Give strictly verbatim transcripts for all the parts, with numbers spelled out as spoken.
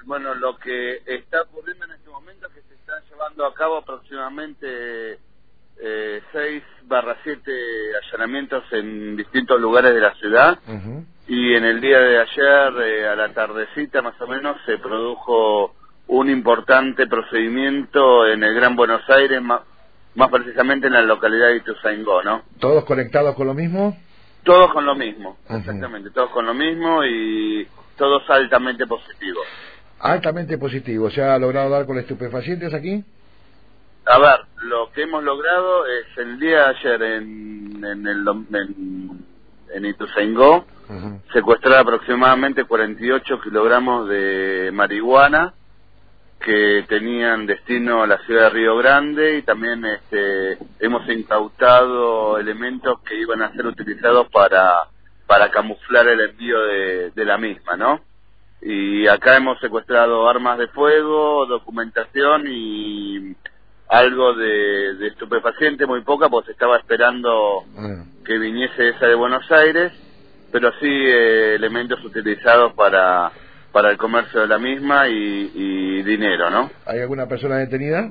Bueno, lo que está ocurriendo en este momento es que se están llevando a cabo aproximadamente eh, seis barra siete allanamientos en distintos lugares de la ciudad. Uh-huh. Y en el día de ayer, eh, a la tardecita más o menos, se produjo un importante procedimiento en el Gran Buenos Aires, más, más precisamente en la localidad de Ituzaingó, ¿no? ¿Todos conectados con lo mismo? Todos con lo mismo, Uh-huh. exactamente, todos con lo mismo y todos altamente positivos. Altamente positivo. ¿Se ha logrado dar con estupefacientes aquí? A ver, lo que hemos logrado es el día de ayer en, en, el, en, en Ituzaingó, uh-huh. secuestrar aproximadamente cuarenta y ocho kilogramos de marihuana que tenían destino a la ciudad de Río Grande, y también este, hemos incautado elementos que iban a ser utilizados para, para camuflar el envío de, de la misma, ¿no? Y acá hemos secuestrado armas de fuego, documentación y algo de, de estupefaciente, muy poca, porque se estaba esperando uh-huh. que viniese esa de Buenos Aires, pero sí eh, elementos utilizados para... para el comercio de la misma y, y dinero, ¿no? ¿Hay alguna persona detenida?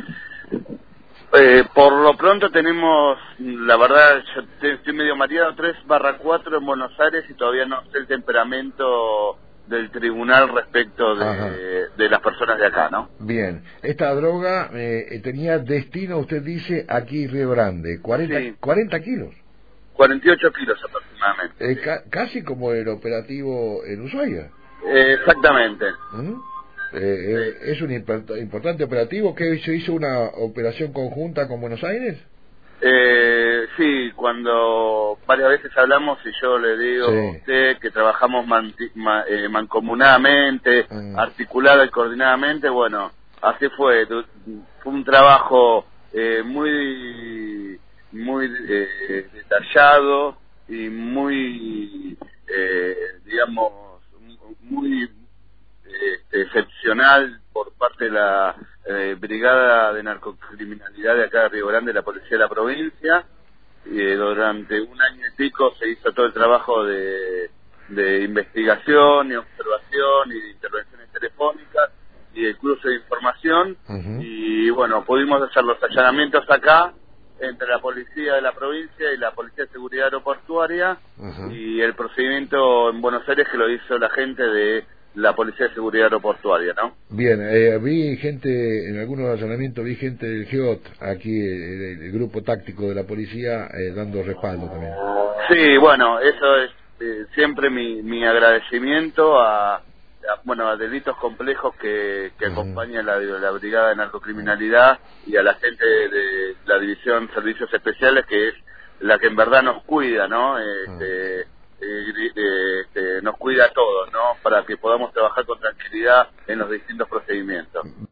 Eh, por lo pronto tenemos, la verdad, yo te, estoy medio mareado, tres barra cuatro en Buenos Aires y todavía no sé el temperamento del tribunal respecto de, de las personas de acá, ¿no? Bien, esta droga eh, tenía destino, usted dice, aquí en Río Grande, cuarenta, sí. cuarenta kilos. cuarenta y ocho kilos aproximadamente. Eh, sí. ca casi como el operativo en Ushuaia. Eh, exactamente. ¿Mm? Eh, sí. ¿Es un import importante operativo? ¿Que se hizo una operación conjunta con Buenos Aires? Eh, sí, cuando varias veces hablamos y yo le digo sí. a usted que trabajamos man ma eh, mancomunadamente, mm. articulada y coordinadamente, bueno, así fue. Fue un trabajo eh, muy, muy eh, detallado y muy, eh, digamos, muy eh, excepcional por parte de la eh, Brigada de Narcocriminalidad de acá de Río Grande, de la Policía de la provincia. Eh, durante un año y pico se hizo todo el trabajo de, de investigación y observación y de intervenciones telefónicas y de cruce de información. Uh-huh. Y bueno, pudimos hacer los allanamientos acá entre la policía de la provincia y la policía de seguridad aeroportuaria. Uh-huh. Y el procedimiento en Buenos Aires que lo hizo la gente de la policía de seguridad aeroportuaria, ¿no? Bien, eh, vi gente, en algunos allanamientos vi gente del G O T, aquí el, el grupo táctico de la policía, eh, dando respaldo también. Sí, bueno, eso es eh, siempre mi, mi agradecimiento a, a, bueno, a delitos complejos que, que uh-huh. acompaña la, la Brigada de Narcocriminalidad y a la gente de, de la División Servicios Especiales, que es la que en verdad nos cuida, ¿no? Este, uh-huh. Eh, este, nos cuida a todos, ¿no? Para que podamos trabajar con tranquilidad en los distintos procedimientos.